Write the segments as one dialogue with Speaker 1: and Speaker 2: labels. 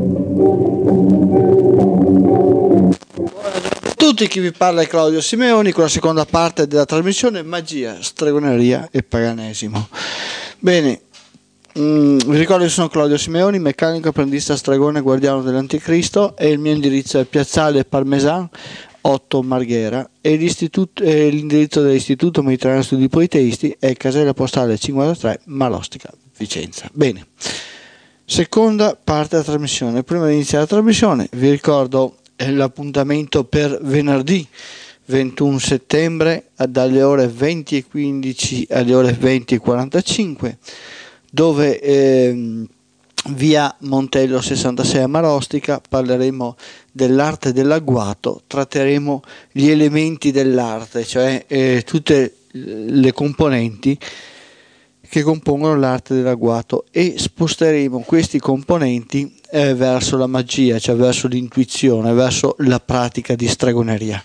Speaker 1: Tutti, chi vi parla è Claudio Simeoni con la seconda parte della trasmissione Magia, Stregoneria e Paganesimo. Bene, vi ricordo che sono Claudio Simeoni, meccanico, apprendista, stregone, guardiano dell'Anticristo, e il mio indirizzo è Piazzale Parmesan 8 Marghera, e l'indirizzo dell'Istituto Mediterraneo Studi Politeisti è casella postale 53 Malostica, Vicenza. Bene, seconda parte della trasmissione. Prima di iniziare la trasmissione vi ricordo l'appuntamento per venerdì 21 settembre dalle ore 20:15 alle ore 20:45, dove via Montello 66 a Marostica parleremo dell'arte dell'agguato, tratteremo gli elementi dell'arte, cioè tutte le componenti che compongono l'arte dell'agguato, e sposteremo questi componenti verso la magia, cioè verso l'intuizione, verso la pratica di stregoneria.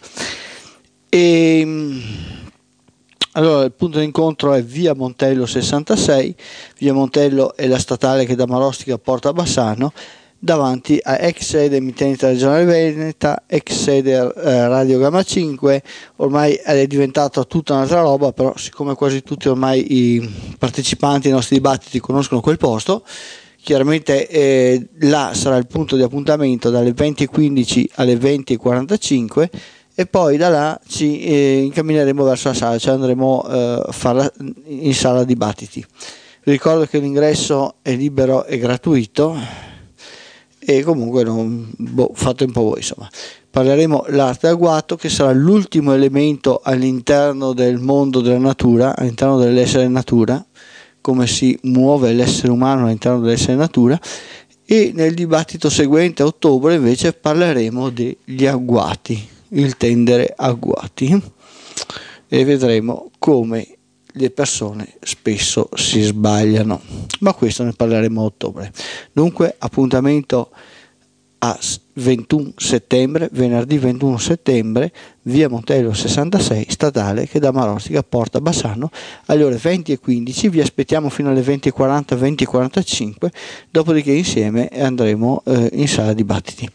Speaker 1: Allora il punto d'incontro è via Montello 66. Via Montello è la statale che da Marostica porta a Bassano, davanti a ex sede emittente regionale Veneta, ex sede Radio Gamma 5. Ormai è diventata tutta un'altra roba, però siccome quasi tutti ormai i partecipanti ai nostri dibattiti conoscono quel posto, chiaramente là sarà il punto di appuntamento dalle 20:15 alle 20:45, e poi da là ci incammineremo verso la sala, cioè andremo a farla in sala dibattiti. Vi ricordo che l'ingresso è libero e gratuito, e comunque fate un po' voi, insomma. Parleremo dell'arte dell'agguato, che sarà l'ultimo elemento all'interno del mondo della natura, all'interno dell'essere natura, come si muove l'essere umano all'interno dell'essere natura. E nel dibattito seguente, a ottobre, invece parleremo degli agguati, il tendere agguati, e vedremo come le persone spesso si sbagliano, ma questo ne parleremo a ottobre. Dunque appuntamento a 21 settembre, venerdì 21 settembre, via Montello 66 statale, che da Marostica porta a Bassano, alle ore 20:15. Vi aspettiamo fino alle 20:40, 20:45, dopodiché insieme andremo in sala dibattiti.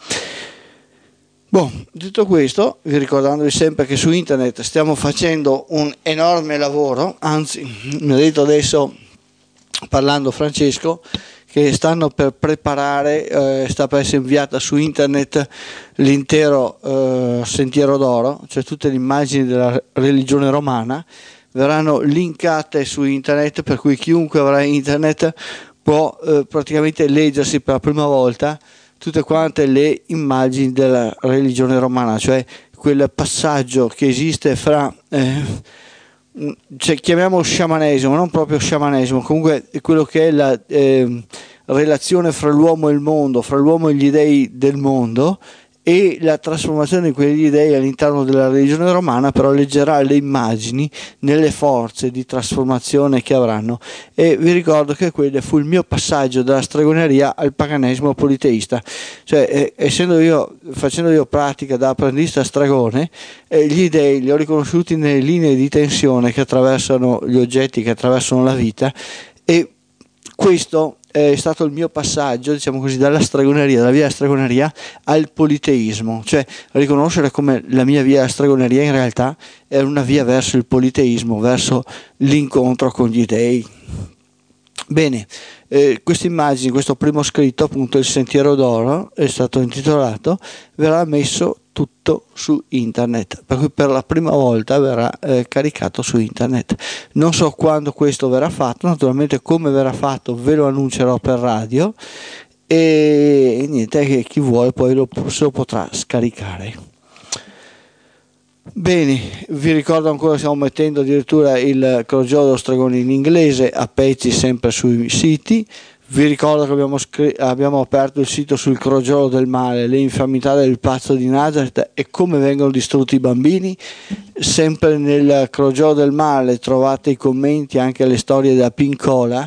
Speaker 1: Detto questo, vi ricordandovi sempre che su internet stiamo facendo un enorme lavoro, anzi mi ha detto adesso, parlando Francesco, che stanno per preparare, sta per essere inviata su internet l'intero Sentiero d'Oro, cioè tutte le immagini della religione romana verranno linkate su internet, per cui chiunque avrà internet può praticamente leggersi per la prima volta tutte quante le immagini della religione romana, cioè quel passaggio che esiste fra cioè, chiamiamolo sciamanesimo, non proprio sciamanesimo, comunque quello che è la relazione fra l'uomo e il mondo, fra l'uomo e gli dei del mondo, e la trasformazione di quegli dei all'interno della religione romana, però leggerà le immagini nelle forze di trasformazione che avranno. E vi ricordo che quello fu il mio passaggio dalla stregoneria al paganesimo politeista, cioè facendo io pratica da apprendista stregone, gli dei li ho riconosciuti nelle linee di tensione che attraversano gli oggetti, che attraversano la vita, e questo è stato il mio passaggio, diciamo così, dalla stregoneria, dalla via della stregoneria al politeismo, cioè riconoscere come la mia via della stregoneria in realtà è una via verso il politeismo, verso l'incontro con gli dei. Bene, queste immagini, questo primo scritto, appunto il Sentiero d'Oro, è stato intitolato, verrà messo tutto su internet, per cui per la prima volta verrà caricato su internet. Non so quando questo verrà fatto, naturalmente come verrà fatto ve lo annuncerò per radio, e niente, che chi vuole poi se lo potrà scaricare. Bene, vi ricordo ancora che stiamo mettendo addirittura il crogiolo dello stregone in inglese a pezzi, sempre sui siti. Vi ricordo che abbiamo aperto il sito sul crogiolo del male, le infamità del pazzo di Nazareth e come vengono distrutti i bambini. Sempre nel crogiolo del male trovate i commenti anche alle storie della Pincola,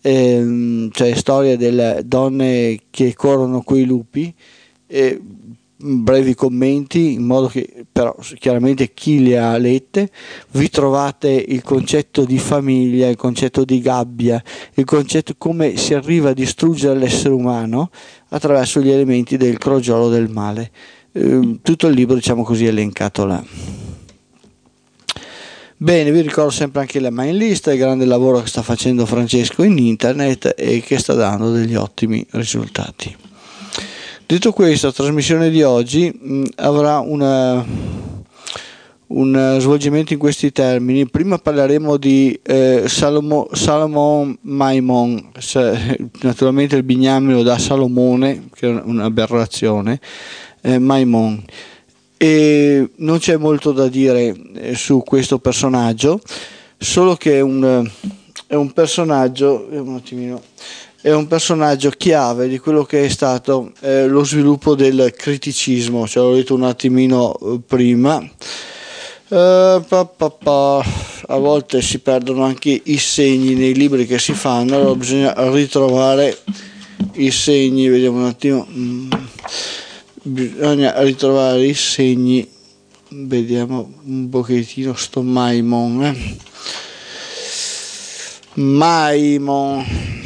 Speaker 1: cioè storie delle donne che corrono coi lupi. brevi commenti, in modo che però chiaramente chi le ha lette vi trovate il concetto di famiglia, il concetto di gabbia, il concetto come si arriva a distruggere l'essere umano attraverso gli elementi del crogiolo del male. Tutto il libro, diciamo così, è elencato là. Bene, vi ricordo sempre anche la mail list, il grande lavoro che sta facendo Francesco in internet e che sta dando degli ottimi risultati. Detto questo, la trasmissione di oggi avrà un svolgimento in questi termini. Prima parleremo di Salomon Maimon, naturalmente il bignamino da Salomone, che è un'aberrazione, Maimon. E non c'è molto da dire su questo personaggio, solo che è un personaggio, è un personaggio chiave di quello che è stato lo sviluppo del criticismo. Ce l'ho detto un attimino prima. A volte si perdono anche i segni nei libri che si fanno, allora bisogna ritrovare i segni. Vediamo un attimo. Bisogna ritrovare i segni. Vediamo un pochettino sto Maimon. Maimon.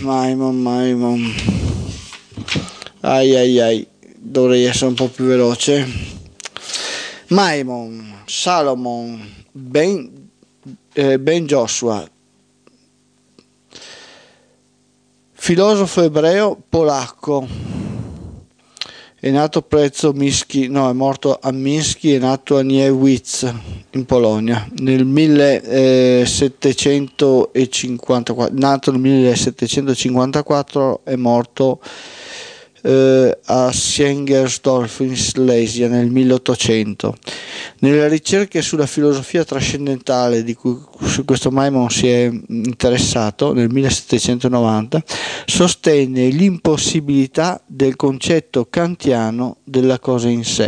Speaker 1: Ai, dovrei essere un po' più veloce. Maimon, Salomon, Ben Joshua, filosofo ebreo polacco, è nato presso Minski, no, è morto a Minsk, è nato a Niewicz in Polonia nel 1754, nato nel 1754, è morto a Siengersdorf in Slesia nel 1800. Nelle ricerche sulla filosofia trascendentale di cui su questo Maimon si è interessato nel 1790, sostenne l'impossibilità del concetto kantiano della cosa in sé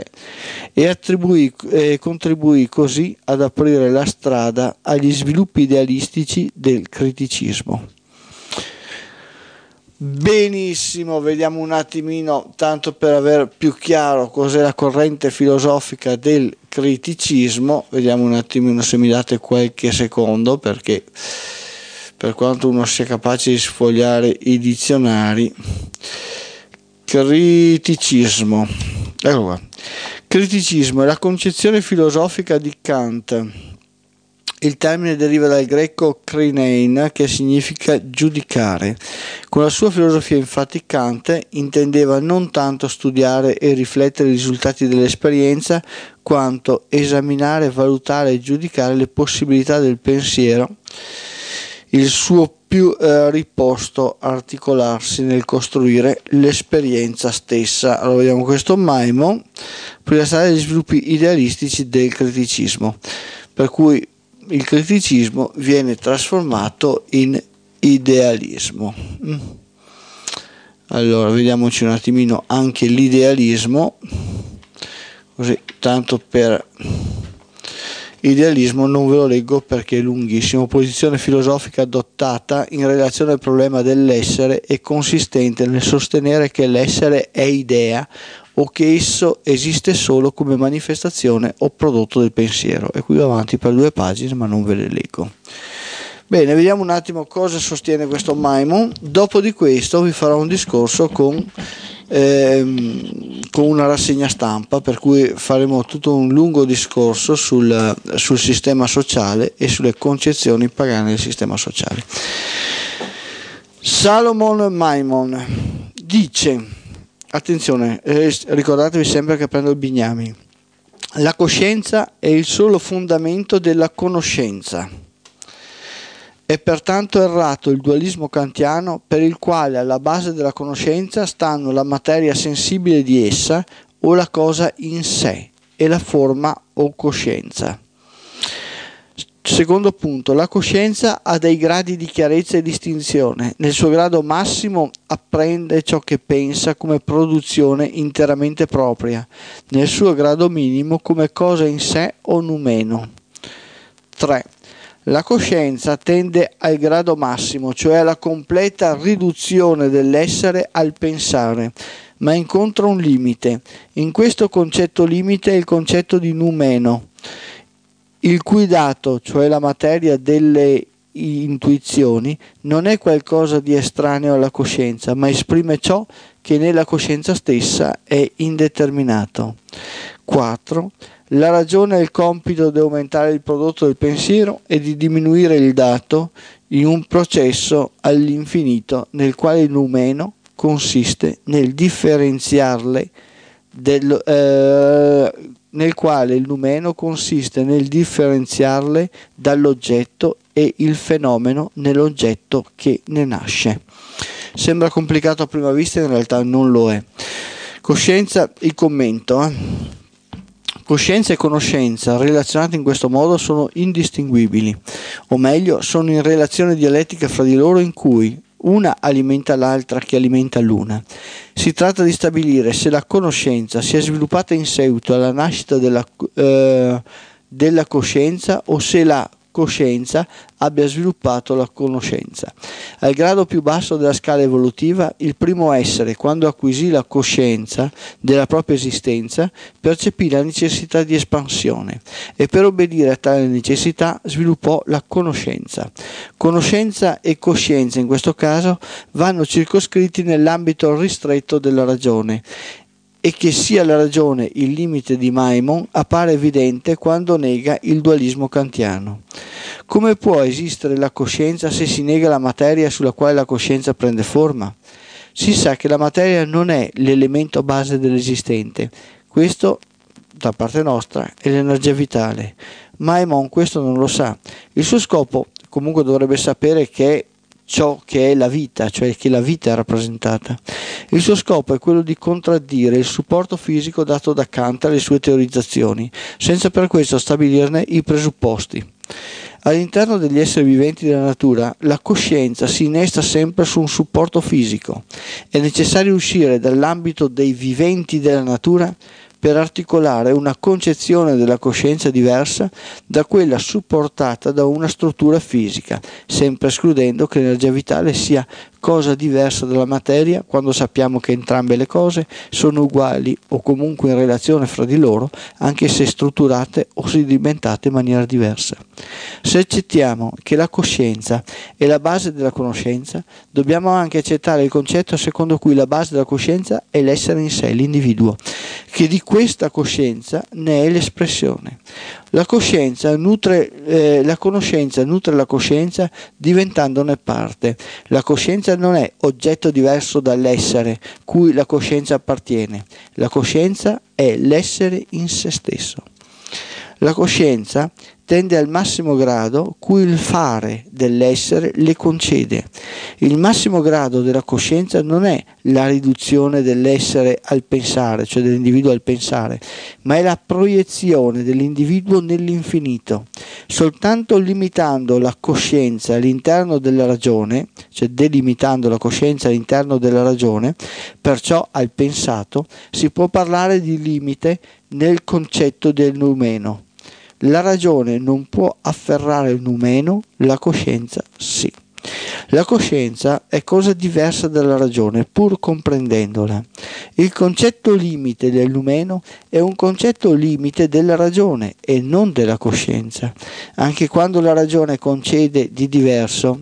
Speaker 1: e contribuì così ad aprire la strada agli sviluppi idealistici del criticismo. Benissimo, vediamo un attimino, tanto per aver più chiaro cos'è la corrente filosofica del criticismo, vediamo un attimino se mi date qualche secondo, perché per quanto uno sia capace di sfogliare i dizionari. Criticismo, ecco qua. Criticismo è la concezione filosofica di Kant. Il termine deriva dal greco krinein, che significa giudicare. Con la sua filosofia, infatti, Kant intendeva non tanto studiare e riflettere i risultati dell'esperienza, quanto esaminare, valutare e giudicare le possibilità del pensiero, il suo più riposto articolarsi nel costruire l'esperienza stessa. Allora vediamo questo Maimon, per la strada degli sviluppi idealistici del criticismo, per cui il criticismo viene trasformato in idealismo. Allora vediamoci un attimino anche l'idealismo, così tanto per idealismo non ve lo leggo perché è lunghissimo. Posizione filosofica adottata in relazione al problema dell'essere e consistente nel sostenere che l'essere è idea o che esso esiste solo come manifestazione o prodotto del pensiero. E qui va avanti per 2 pagine, ma non ve le leggo. Bene, vediamo un attimo cosa sostiene questo Maimon. Dopo di questo vi farò un discorso con una rassegna stampa, per cui faremo tutto un lungo discorso sul sistema sociale e sulle concezioni pagane del sistema sociale. Salomon Maimon dice, attenzione, ricordatevi sempre che prendo il bignami, la coscienza è il solo fondamento della conoscenza. È pertanto errato il dualismo kantiano, per il quale alla base della conoscenza stanno la materia sensibile di essa o la cosa in sé e la forma o coscienza. Secondo punto, la coscienza ha dei gradi di chiarezza e distinzione. Nel suo grado massimo apprende ciò che pensa come produzione interamente propria, nel suo grado minimo come cosa in sé o numeno. 3. La coscienza tende al grado massimo, cioè alla completa riduzione dell'essere al pensare, ma incontra un limite. In questo concetto limite è il concetto di numeno, il cui dato, cioè la materia delle intuizioni, non è qualcosa di estraneo alla coscienza, ma esprime ciò che nella coscienza stessa è indeterminato. 4. La ragione ha il compito di aumentare il prodotto del pensiero e di diminuire il dato in un processo all'infinito nel quale il numeno consiste nel differenziarle dall'oggetto e il fenomeno nell'oggetto che ne nasce. Sembra complicato a prima vista, in realtà non lo è. Coscienza, il commento. Coscienza e conoscenza relazionate in questo modo sono indistinguibili, o meglio, sono in relazione dialettica fra di loro in cui una alimenta l'altra che alimenta l'una. Si tratta di stabilire se la conoscenza si è sviluppata in seguito alla nascita della coscienza o se la coscienza abbia sviluppato la conoscenza. Al grado più basso della scala evolutiva, il primo essere, quando acquisì la coscienza della propria esistenza, percepì la necessità di espansione e per obbedire a tale necessità sviluppò la conoscenza. Conoscenza e coscienza in questo caso vanno circoscritti nell'ambito ristretto della ragione, e che sia la ragione il limite di Maimon appare evidente quando nega il dualismo kantiano. Come può esistere la coscienza se si nega la materia sulla quale la coscienza prende forma? Si sa che la materia non è l'elemento base dell'esistente. Questo, da parte nostra, è l'energia vitale. Maimon questo non lo sa. Il suo scopo comunque dovrebbe sapere che è ciò che è la vita, cioè che la vita è rappresentata. Il suo scopo è quello di contraddire il supporto fisico dato da Kant alle sue teorizzazioni, senza per questo stabilirne i presupposti. All'interno degli esseri viventi della natura, la coscienza si innesta sempre su un supporto fisico. È necessario uscire dall'ambito dei viventi della natura per articolare una concezione della coscienza diversa da quella supportata da una struttura fisica, sempre escludendo che l'energia vitale sia cosa diversa dalla materia, quando sappiamo che entrambe le cose sono uguali o comunque in relazione fra di loro, anche se strutturate o sedimentate in maniera diversa. Se accettiamo che la coscienza è la base della conoscenza, dobbiamo anche accettare il concetto secondo cui la base della coscienza è l'essere in sé, l'individuo, che di questa coscienza ne è l'espressione. La conoscenza nutre la coscienza diventandone parte. La coscienza non è oggetto diverso dall'essere cui la coscienza appartiene. La coscienza è l'essere in se stesso. La coscienza tende al massimo grado cui il fare dell'essere le concede. Il massimo grado della coscienza non è la riduzione dell'essere al pensare, cioè dell'individuo al pensare, ma è la proiezione dell'individuo nell'infinito. Soltanto limitando la coscienza all'interno della ragione, cioè delimitando la coscienza all'interno della ragione, perciò al pensato, si può parlare di limite nel concetto del numeno. La ragione non può afferrare il numeno, la coscienza sì. La coscienza è cosa diversa dalla ragione, pur comprendendola. Il concetto limite del numeno è un concetto limite della ragione e non della coscienza. Anche quando la ragione concede di diverso,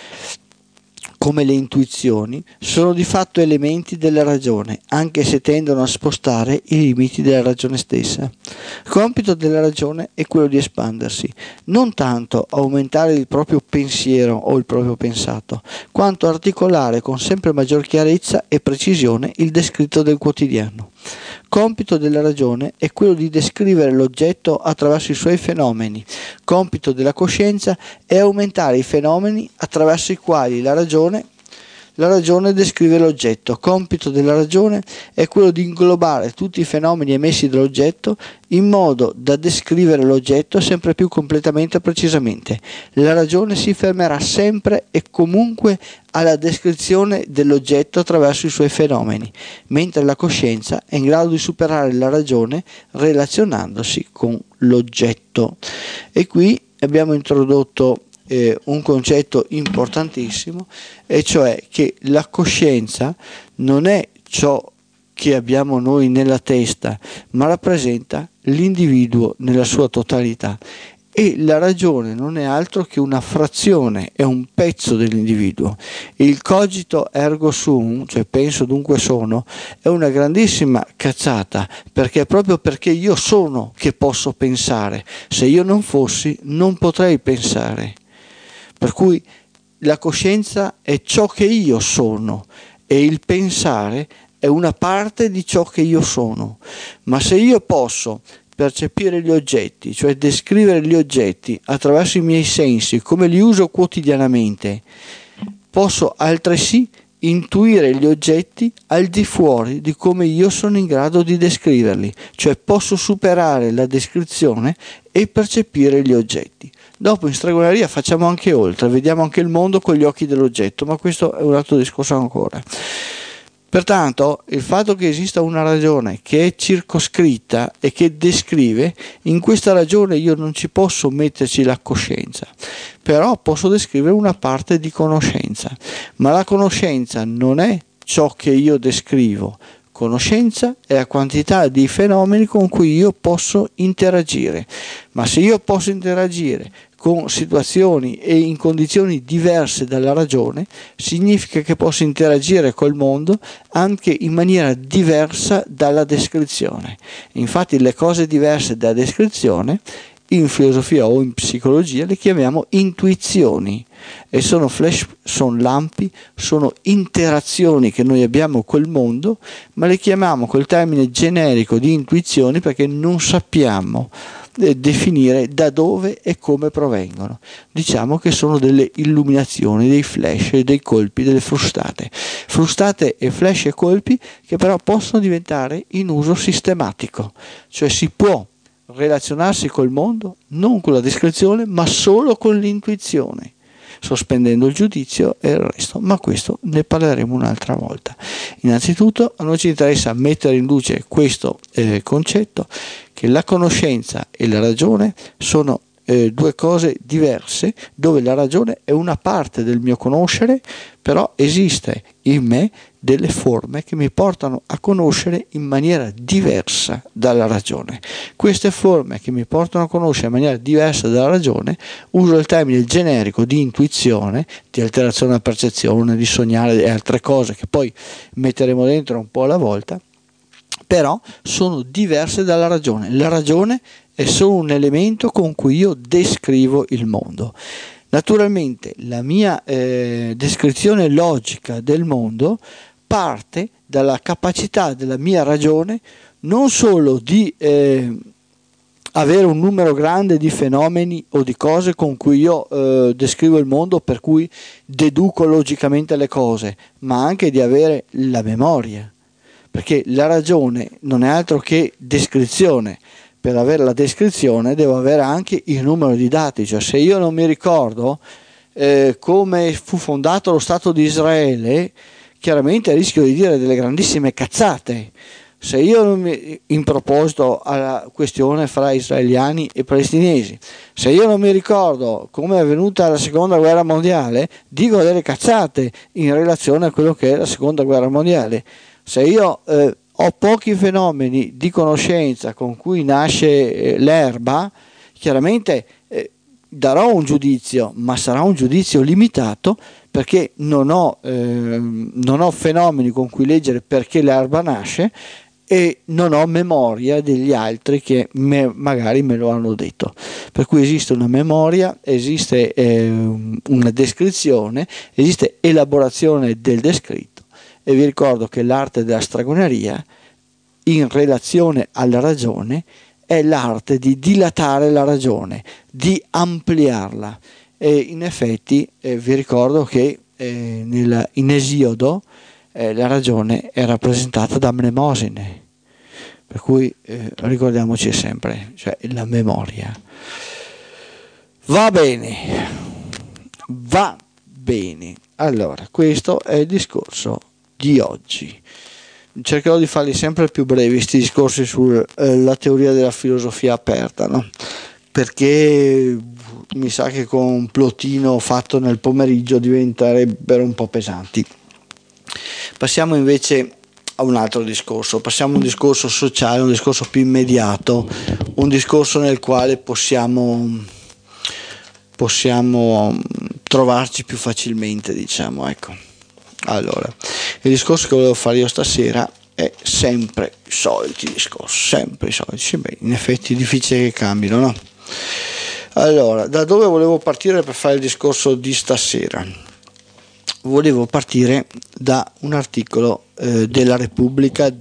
Speaker 1: come le intuizioni, sono di fatto elementi della ragione, anche se tendono a spostare i limiti della ragione stessa. Il compito della ragione è quello di espandersi, non tanto aumentare il proprio pensiero o il proprio pensato, quanto articolare con sempre maggior chiarezza e precisione il descritto del quotidiano. Compito della ragione è quello di descrivere l'oggetto attraverso i suoi fenomeni. Compito della coscienza è aumentare i fenomeni attraverso i quali la ragione descrive l'oggetto. Compito della ragione è quello di inglobare tutti i fenomeni emessi dall'oggetto in modo da descrivere l'oggetto sempre più completamente e precisamente. La ragione si fermerà sempre e comunque alla descrizione dell'oggetto attraverso i suoi fenomeni, mentre la coscienza è in grado di superare la ragione relazionandosi con l'oggetto. E qui abbiamo introdotto un concetto importantissimo, e cioè che la coscienza non è ciò che abbiamo noi nella testa, ma rappresenta l'individuo nella sua totalità. E la ragione non è altro che una frazione, è un pezzo dell'individuo. Il cogito ergo sum, cioè penso dunque sono, è una grandissima cazzata, perché è proprio perché io sono che posso pensare. Se io non fossi, non potrei pensare. Per cui la coscienza è ciò che io sono e il pensare è una parte di ciò che io sono. Ma se io posso percepire gli oggetti, cioè descrivere gli oggetti attraverso i miei sensi, come li uso quotidianamente, posso altresì intuire gli oggetti al di fuori di come io sono in grado di descriverli, cioè posso superare la descrizione e percepire gli oggetti. Dopo in stregoneria facciamo anche oltre, vediamo anche il mondo con gli occhi dell'oggetto, ma questo è un altro discorso ancora. Pertanto il fatto che esista una ragione che è circoscritta e che descrive, in questa ragione io non ci posso metterci la coscienza, però posso descrivere una parte di conoscenza, ma la conoscenza non è ciò che io descrivo. Conoscenza è la quantità di fenomeni con cui io posso interagire, ma se io posso interagire con situazioni e in condizioni diverse dalla ragione, significa che posso interagire col mondo anche in maniera diversa dalla descrizione. Infatti le cose diverse dalla descrizione in filosofia o in psicologia le chiamiamo intuizioni e sono flash, sono lampi, sono interazioni che noi abbiamo col mondo, ma le chiamiamo col termine generico di intuizioni perché non sappiamo definire da dove e come provengono. Diciamo che sono delle illuminazioni, dei flash, dei colpi, delle frustate e flash e colpi che però possono diventare in uso sistematico, cioè si può relazionarsi col mondo non con la descrizione ma solo con l'intuizione, sospendendo il giudizio e il resto, ma questo ne parleremo un'altra volta. Innanzitutto a noi ci interessa mettere in luce questo concetto che la conoscenza e la ragione sono due cose diverse, dove la ragione è una parte del mio conoscere, però esiste in me delle forme che mi portano a conoscere in maniera diversa dalla ragione. Queste forme che mi portano a conoscere in maniera diversa dalla ragione, uso il termine generico di intuizione, di alterazione della percezione, di sognare e altre cose che poi metteremo dentro un po' alla volta, però sono diverse dalla ragione. La ragione è solo un elemento con cui io descrivo il mondo. Naturalmente la mia descrizione logica del mondo parte dalla capacità della mia ragione non solo di avere un numero grande di fenomeni o di cose con cui io descrivo il mondo, per cui deduco logicamente le cose, ma anche di avere la memoria, perché la ragione non è altro che descrizione. Per avere la descrizione devo avere anche il numero di dati, cioè se io non mi ricordo come fu fondato lo Stato di Israele, chiaramente rischio di dire delle grandissime cazzate. Se io non mi, in proposito alla questione fra israeliani e palestinesi, se io non mi ricordo come è avvenuta la seconda guerra mondiale, dico delle cazzate in relazione a quello che è la seconda guerra mondiale. Se io ho pochi fenomeni di conoscenza con cui nasce l'erba, chiaramente darò un giudizio, ma sarà un giudizio limitato perché non ho fenomeni con cui leggere perché l'erba nasce e non ho memoria degli altri che magari me lo hanno detto. Per cui esiste una memoria, esiste una descrizione, esiste elaborazione del descritto. E vi ricordo che l'arte della stregoneria in relazione alla ragione è l'arte di dilatare la ragione, di ampliarla. E in effetti vi ricordo che in Esiodo la ragione è rappresentata da Mnemosine, per cui ricordiamoci sempre, cioè la memoria. Va bene. Allora, questo è il discorso di oggi. Cercherò di farli sempre più brevi questi discorsi sulla teoria della filosofia aperta, no? Perché mi sa che con un plottino fatto nel pomeriggio diventerebbero un po' pesanti. Passiamo invece a un altro discorso, passiamo a un discorso sociale, un discorso più immediato, un discorso nel quale possiamo trovarci più facilmente, diciamo, ecco. Allora, il discorso che volevo fare io stasera è sempre i soliti discorsi, sempre i soliti. Sì, beh, in effetti è difficile che cambino, no? Allora, da dove volevo partire per fare il discorso di stasera? Volevo partire da un articolo della Repubblica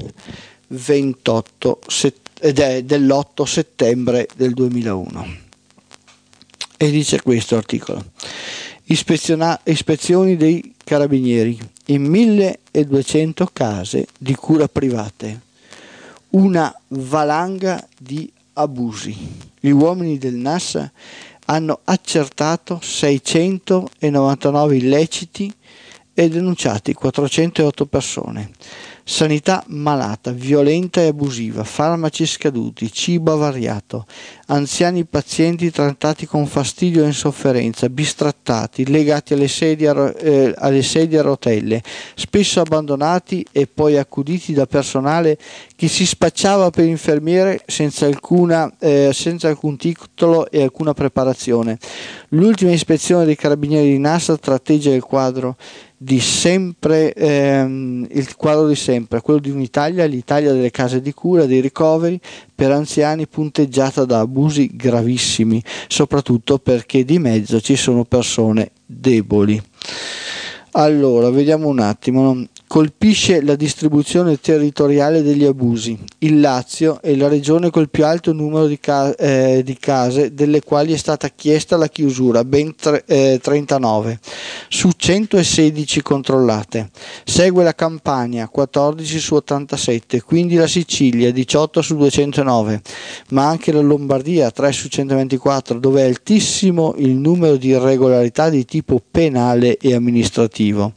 Speaker 1: dell'8 settembre del 2001 e dice questo articolo: ispezioni dei carabinieri in 1200 case di cura private, una valanga di abusi. Gli uomini del NAS hanno accertato 699 illeciti e denunciati 408 persone. Sanità malata, violenta e abusiva, farmaci scaduti, cibo avariato, anziani pazienti trattati con fastidio e insofferenza, bistrattati, legati alle sedie a rotelle, spesso abbandonati e poi accuditi da personale che si spacciava per infermiere senza alcun titolo e alcuna preparazione. L'ultima ispezione dei carabinieri di Nassa tratteggia il quadro di sempre, quello di un'Italia, l'Italia delle case di cura, dei ricoveri per anziani, punteggiata da abusi gravissimi, soprattutto perché di mezzo ci sono persone deboli. Allora, vediamo un attimo. Colpisce la distribuzione territoriale degli abusi. Il Lazio è la regione col più alto numero di case delle quali è stata chiesta la chiusura, ben 39 su 116 controllate. Segue la Campania, 14 su 87, quindi la Sicilia, 18 su 209, ma anche la Lombardia, 3 su 124, dove è altissimo il numero di irregolarità di tipo penale e amministrativo.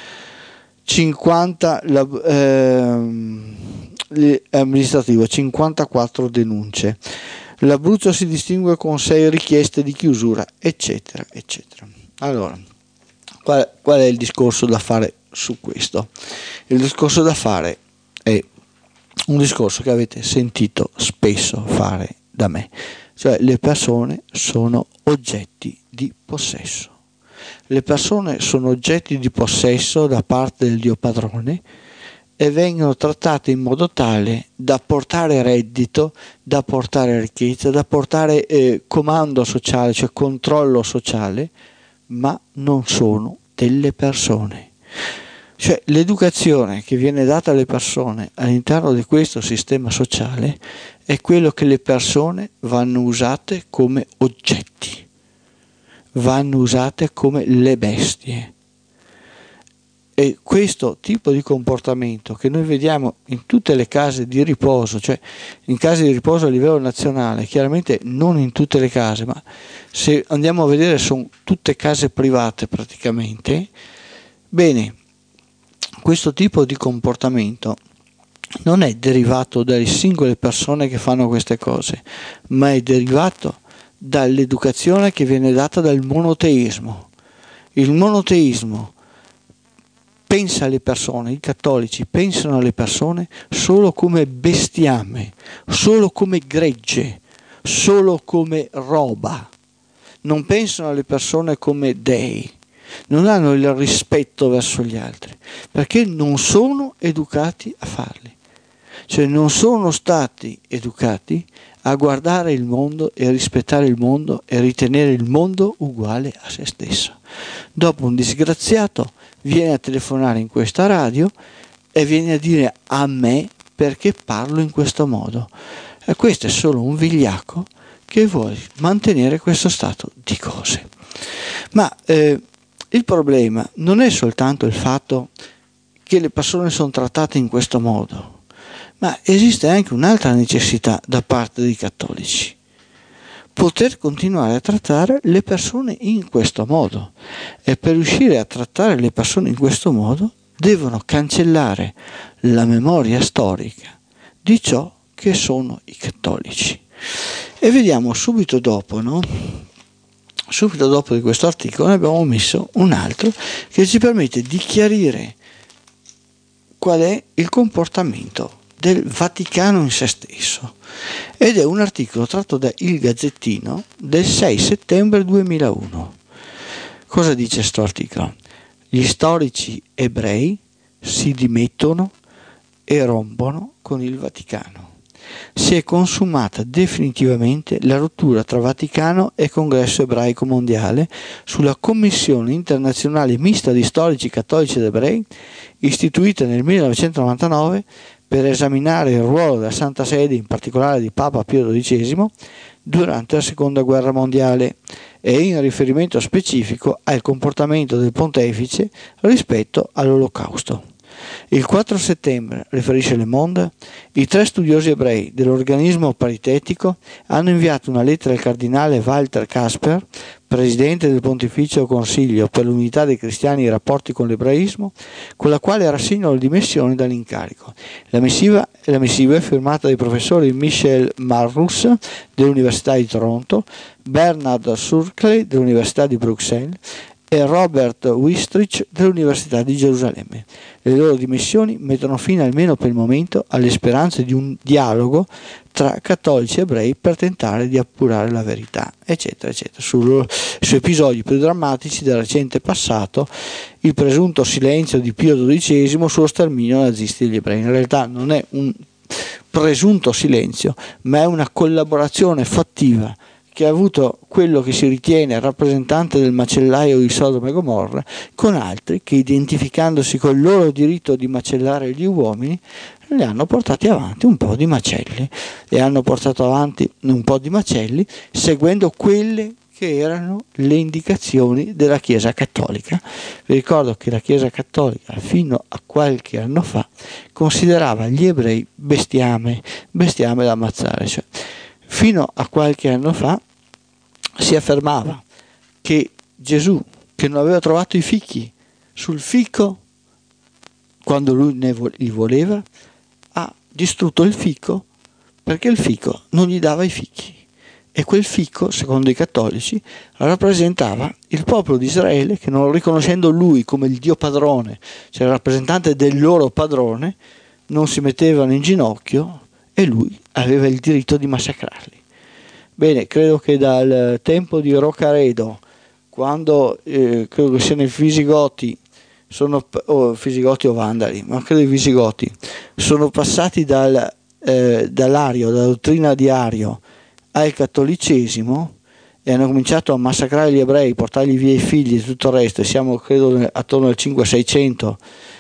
Speaker 1: 50 amministrativo, 54 denunce. L'Abruzzo si distingue con 6 richieste di chiusura, eccetera, eccetera. Allora, qual è il discorso da fare su questo? Il discorso da fare è un discorso che avete sentito spesso fare da me, cioè le persone sono oggetti di possesso. Le persone sono oggetti di possesso da parte del Dio padrone e vengono trattate in modo tale da portare reddito, da portare ricchezza, da portare comando sociale, cioè controllo sociale, ma non sono delle persone. Cioè l'educazione che viene data alle persone all'interno di questo sistema sociale è quello che le persone vanno usate come oggetti, vanno usate come le bestie. E questo tipo di comportamento che noi vediamo in tutte le case di riposo, cioè in case di riposo a livello nazionale, chiaramente non in tutte le case, ma se andiamo a vedere sono tutte case private praticamente, bene, questo tipo di comportamento non è derivato dalle singole persone che fanno queste cose, ma è derivato dall'educazione che viene data dal monoteismo. Il monoteismo pensa alle persone, i cattolici pensano alle persone solo come bestiame, solo come gregge, solo come roba. Non pensano alle persone come dei, non hanno il rispetto verso gli altri, perché non sono educati a farli. Cioè non sono stati educati a guardare il mondo e a rispettare il mondo e a ritenere il mondo uguale a se stesso. Dopo un disgraziato viene a telefonare in questa radio e viene a dire a me perché parlo in questo modo. E questo è solo un vigliacco che vuole mantenere questo stato di cose. Ma il problema non è soltanto il fatto che le persone sono trattate in questo modo, ma esiste anche un'altra necessità da parte dei cattolici: poter continuare a trattare le persone in questo modo, e per riuscire a trattare le persone in questo modo devono cancellare la memoria storica di ciò che sono i cattolici. E vediamo subito dopo, no? Subito dopo di questo articolo ne abbiamo messo un altro che ci permette di chiarire qual è il comportamento del Vaticano in se stesso, ed è un articolo tratto da Il Gazzettino del 6 settembre 2001. Cosa dice sto articolo? Gli storici ebrei si dimettono e rompono con il Vaticano. Si è consumata definitivamente la rottura tra Vaticano e Congresso Ebraico Mondiale sulla Commissione internazionale mista di storici cattolici ed ebrei, istituita nel 1999 per esaminare il ruolo della Santa Sede, in particolare di Papa Pio XII, durante la Seconda Guerra Mondiale, e in riferimento specifico al comportamento del Pontefice rispetto all'Olocausto. Il 4 settembre, riferisce Le Monde, i 3 studiosi ebrei dell'organismo paritetico hanno inviato una lettera al cardinale Walter Kasper, presidente del Pontificio Consiglio per l'unità dei cristiani e i rapporti con l'ebraismo, con la quale rassegnano le dimissioni dall'incarico. La missiva è firmata dai professori Michel Marrus dell'Università di Toronto, Bernard Surkley dell'Università di Bruxelles e Robert Wistrich dell'Università di Gerusalemme. Le loro dimissioni mettono fine, almeno per il momento, alle speranze di un dialogo tra cattolici e ebrei per tentare di appurare la verità, eccetera, eccetera. Su episodi più drammatici del recente passato, il presunto silenzio di Pio XII sullo sterminio nazisti degli ebrei. In realtà non è un presunto silenzio, ma è una collaborazione fattiva che ha avuto quello che si ritiene rappresentante del macellaio di Sodoma e Gomorra con altri che, identificandosi col loro diritto di macellare gli uomini, le hanno portati avanti un po' di macelli, e hanno portato avanti un po' di macelli seguendo quelle che erano le indicazioni della Chiesa Cattolica. Vi ricordo che la Chiesa Cattolica fino a qualche anno fa considerava gli ebrei bestiame da ammazzare, cioè fino a qualche anno fa si affermava che Gesù, che non aveva trovato i fichi sul fico quando lui li voleva, ha distrutto il fico perché il fico non gli dava i fichi, e quel fico, secondo i cattolici, rappresentava il popolo di Israele che, non riconoscendo lui come il Dio padrone, cioè il rappresentante del loro padrone, non si mettevano in ginocchio e lui aveva il diritto di massacrarli. Bene, credo che dal tempo di Rocaredo, quando credo che siano i Visigoti, Visigoti o Vandali, ma credo i Visigoti, sono passati dall'Ario, dalla dottrina di Ario al cattolicesimo, e hanno cominciato a massacrare gli ebrei, portargli via i figli e tutto il resto, e siamo credo attorno al 500-600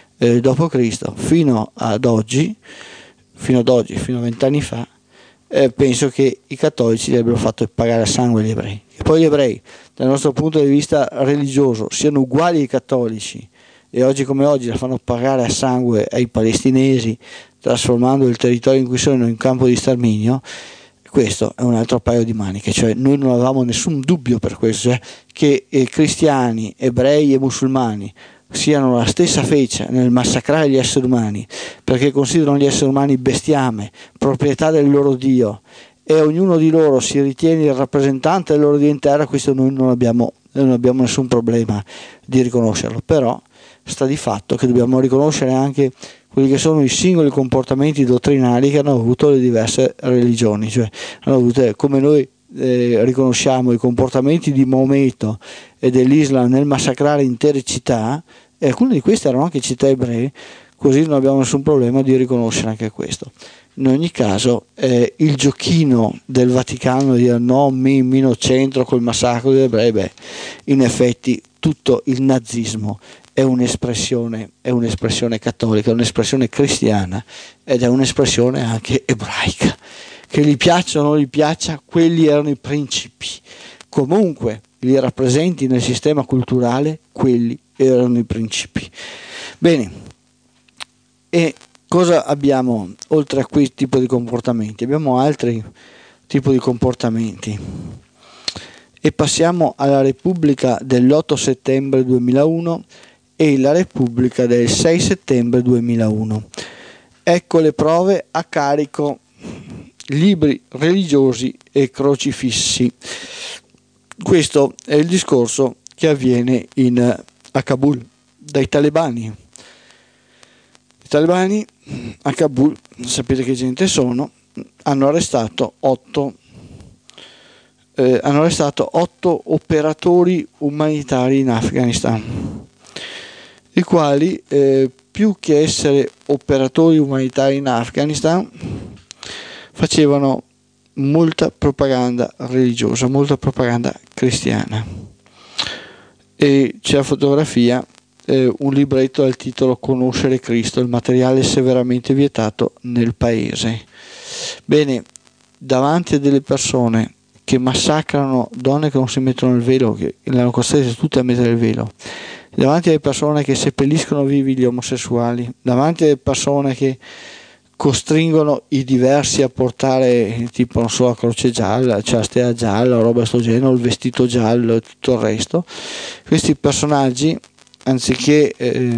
Speaker 1: d.C. fino ad oggi, fino a 20 anni fa, penso che i cattolici gli avrebbero fatto pagare a sangue gli ebrei. E poi gli ebrei, dal nostro punto di vista religioso, siano uguali ai cattolici, e oggi come oggi la fanno pagare a sangue ai palestinesi, trasformando il territorio in cui sono in campo di sterminio, questo è un altro paio di maniche. Cioè, noi non avevamo nessun dubbio per questo, che cristiani, ebrei e musulmani siano la stessa feccia nel massacrare gli esseri umani, perché considerano gli esseri umani bestiame, proprietà del loro Dio, e ognuno di loro si ritiene il rappresentante del loro Dio in terra. Questo noi non abbiamo nessun problema di riconoscerlo, però sta di fatto che dobbiamo riconoscere anche quelli che sono i singoli comportamenti dottrinali che hanno avuto le diverse religioni, cioè hanno avuto, come noi riconosciamo i comportamenti di Maometto e dell'Islam nel massacrare intere città, e alcune di queste erano anche città ebree, così non abbiamo nessun problema di riconoscere anche questo. In ogni caso, il giochino del Vaticano di dire no, mi innocentro col massacro degli ebrei, in effetti tutto il nazismo è un'espressione cattolica, è un'espressione cristiana, ed è un'espressione anche ebraica. Che gli piaccia o non gli piaccia, quelli erano i principi. Comunque li rappresenti nel sistema culturale, quelli erano i principi. Bene, e cosa abbiamo oltre a questo tipo di comportamenti? Abbiamo altri tipi di comportamenti. E passiamo alla Repubblica dell'8 settembre 2001 e la Repubblica del 6 settembre 2001. Ecco le prove a carico libri religiosi e crocifissi. Questo è il discorso che avviene a Kabul dai talebani. I talebani a Kabul, sapete che gente sono, hanno arrestato 8 operatori umanitari in Afghanistan, i quali più che essere operatori umanitari in Afghanistan facevano molta propaganda religiosa, molta propaganda cristiana. E c'è la fotografia, un libretto dal titolo Conoscere Cristo, il materiale severamente vietato nel paese. Bene, davanti a delle persone che massacrano donne che non si mettono il velo, che le hanno costrette tutte a mettere il velo, davanti alle persone che seppelliscono vivi gli omosessuali, davanti alle persone che costringono i diversi a portare tipo non so la croce gialla, cioè la stella gialla o roba sto genere, o il vestito giallo e tutto il resto, questi personaggi anziché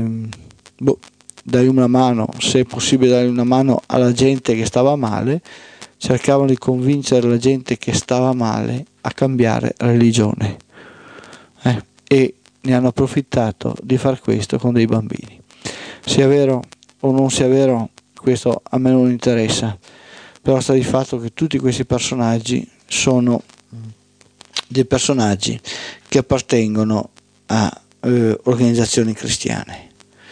Speaker 1: dare una mano, se è possibile dare una mano alla gente che stava male, cercavano di convincere la gente che stava male a cambiare religione, e ne hanno approfittato di far questo con dei bambini. Sia vero o non sia vero, questo a me non interessa, però sta di fatto che tutti questi personaggi sono dei personaggi che appartengono a organizzazioni cristiane.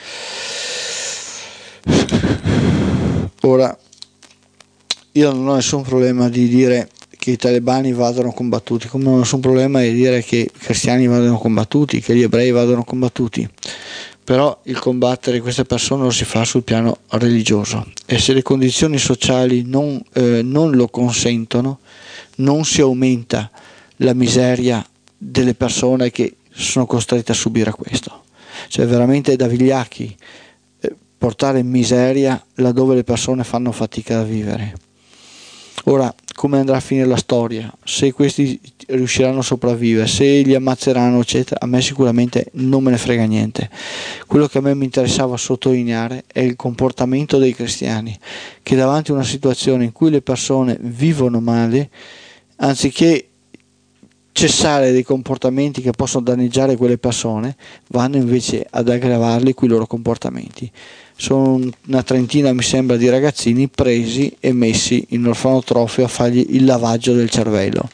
Speaker 1: Ora, io non ho nessun problema di dire che i talebani vadano combattuti, come non ho nessun problema di dire che i cristiani vadano combattuti, che gli ebrei vadano combattuti, però il combattere queste persone lo si fa sul piano religioso, e se le condizioni sociali non lo consentono, non si aumenta la miseria delle persone che sono costrette a subire questo. Cioè veramente è da vigliacchi portare miseria laddove le persone fanno fatica a vivere. Ora, come andrà a finire la storia, se questi riusciranno a sopravvivere, se li ammazzeranno eccetera, a me sicuramente non me ne frega niente. Quello che a me mi interessava sottolineare è il comportamento dei cristiani, che davanti a una situazione in cui le persone vivono male, anziché cessare dei comportamenti che possono danneggiare quelle persone, vanno invece ad aggravarli con i loro comportamenti. Sono una trentina, mi sembra, di ragazzini presi e messi in orfanotrofio a fargli il lavaggio del cervello.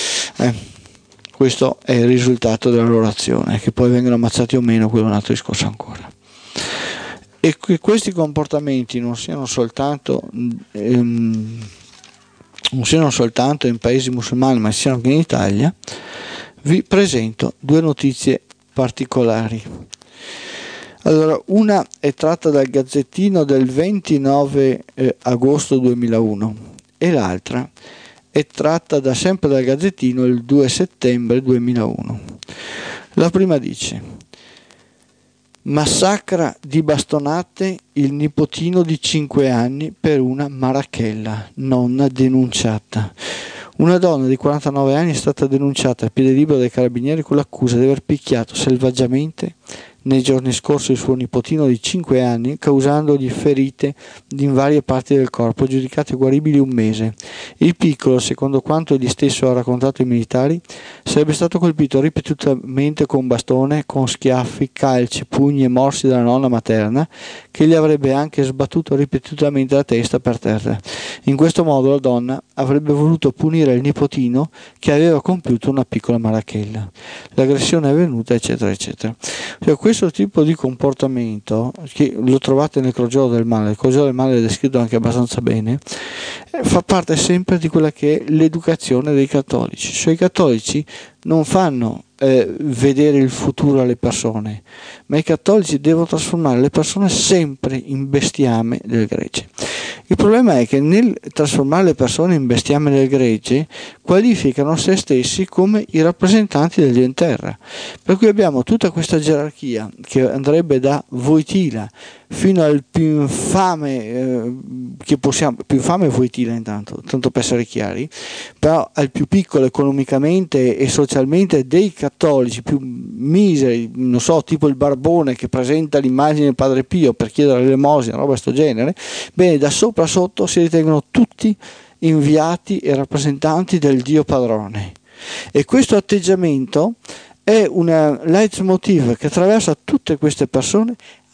Speaker 1: Questo è il risultato della loro azione, che poi vengono ammazzati o meno, quello è un altro discorso ancora. E che questi comportamenti non siano soltanto in paesi musulmani, ma siano anche in Italia, vi presento 2 notizie particolari. Allora, una è tratta dal Gazzettino del 29 agosto 2001 e l'altra è tratta sempre dal Gazzettino il 2 settembre 2001. La prima dice: massacra di bastonate il nipotino di 5 anni per una marachella, nonna denunciata. Una donna di 49 anni è stata denunciata a piede libero dai carabinieri con l'accusa di aver picchiato selvaggiamente nei giorni scorsi il suo nipotino di 5 anni, causandogli ferite in varie parti del corpo, giudicate guaribili 1 mese. Il piccolo, secondo quanto egli stesso ha raccontato ai militari, sarebbe stato colpito ripetutamente con bastone, con schiaffi, calci, pugni e morsi dalla nonna materna, che gli avrebbe anche sbattuto ripetutamente la testa per terra. In questo modo la donna avrebbe voluto punire il nipotino che aveva compiuto una piccola marachella. L'aggressione è avvenuta, eccetera, eccetera. Cioè, questo tipo di comportamento, che lo trovate nel Crogiolo del Male, il Crogiolo del Male è descritto anche abbastanza bene, fa parte sempre di quella che è l'educazione dei cattolici. Cioè i cattolici non fanno vedere il futuro alle persone, ma i cattolici devono trasformare le persone sempre in bestiame del gregge. Il problema è che nel trasformare le persone in bestiame del gregge qualificano se stessi come i rappresentanti degli in terra, per cui abbiamo tutta questa gerarchia che andrebbe da Wojtyla fino al più infame che possiamo, più infame è Wojtyla intanto, tanto per essere chiari, però al più piccolo economicamente e socialmente dei cattolici più miseri, non so, tipo il barbone che presenta l'immagine del Padre Pio per chiedere l'elemosina, roba di sto genere. Bene, da sopra a sotto si ritengono tutti inviati e rappresentanti del Dio padrone, e questo atteggiamento è un leitmotiv che attraversa tutte queste persone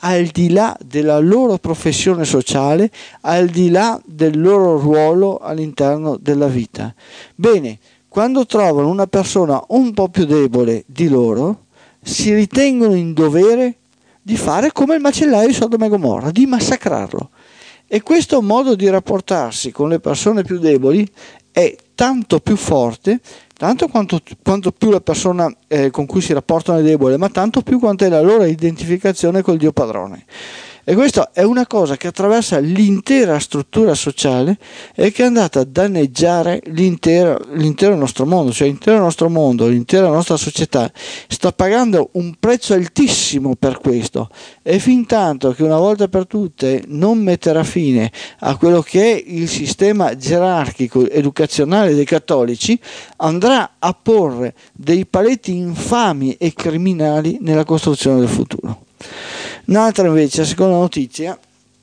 Speaker 1: al di là della loro professione sociale, al di là del loro ruolo all'interno della vita. Bene, quando trovano una persona un po' più debole di loro, si ritengono in dovere di fare come il macellaio di Sodoma e Gomorra, di massacrarlo. E questo modo di rapportarsi con le persone più deboli è tanto più forte, tanto quanto più la persona con cui si rapportano è debole, ma tanto più quanto è la loro identificazione col Dio padrone. E questa è una cosa che attraversa l'intera struttura sociale e che è andata a danneggiare l'intero nostro mondo, cioè l'intero nostro mondo, l'intera nostra società sta pagando un prezzo altissimo per questo, e fin tanto che una volta per tutte non metterà fine a quello che è il sistema gerarchico educazionale dei cattolici, andrà a porre dei paletti infami e criminali nella costruzione del futuro. Un'altra invece, la seconda notizia,